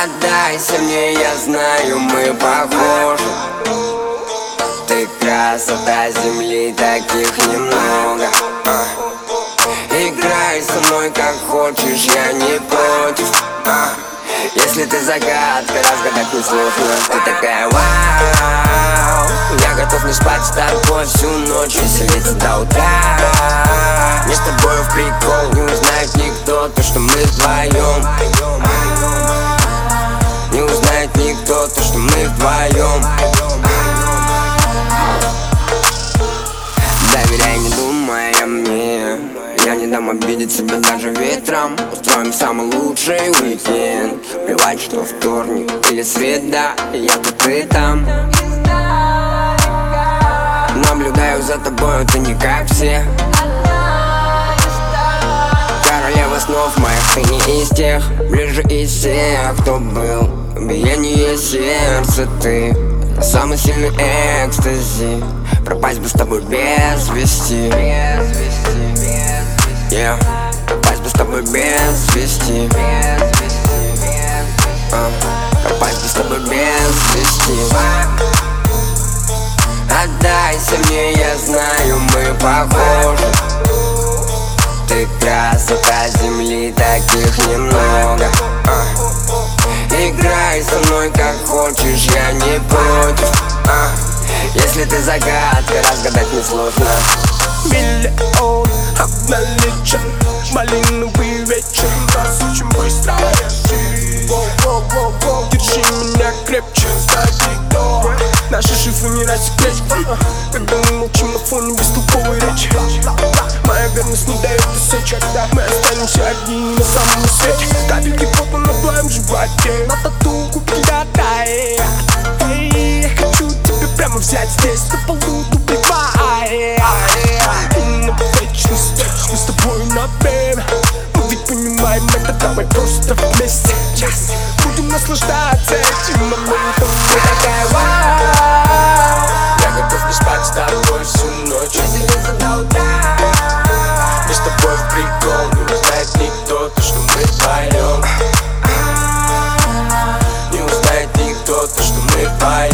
Отдайся мне, я знаю, мы похожи. Ты красота земли, таких немного. Играй со мной как хочешь, я не против. Если ты загадка, разгадать несложно. Ты такая вау. Я готов не спать с тобой всю ночь, веселиться до утра. Мне с тобой в прикол, не узнает никто то, что мы вдвоем. Не узнает никто то, что мы вдвоем. Доверяй, не думая мне. Я не дам обидеть себя даже ветром. Устроим самый лучший уикенд. Плевать, что вторник или среда, я тут и там. Наблюдаю за тобой, ты не как все. Королева снов моих, ты не из тех. Ближе из всех, кто был. Биение сердца ты. Самый сильный экстази. Пропасть бы с тобой без вести. Пропасть бы с тобой без вести. Пропасть бы с тобой без вести. Отдайся мне, я знаю, мы похожи. Ты красота земли, таких немного. Играй со мной как хочешь, я не против. Если ты загадка, разгадать несложно. Миллион обналичен, малиновый вечер, нас очень быстро решит. Держи меня крепче, кстати, кто? Наши шифры не рассекречены, когда мы молчим на фоне бестолковой речи. Моя верность не дает усечек, мы останемся одни на самом свете. Капельки пота на твоем животе, на тату кубки дай. Я хочу тебя прямо взять здесь, на полу убивая. И на вечность мы с тобой на время. Мы ведь понимаем это, давай просто вместе. Будем наслаждаться этим моментом. Ты такая вау. Я готов не спать с тобой всю ночь, веселиться до утра. Мы с тобой в прикол, не узнает никто то, что мы вдвоем. Не узнает никто то, что мы вдвоем.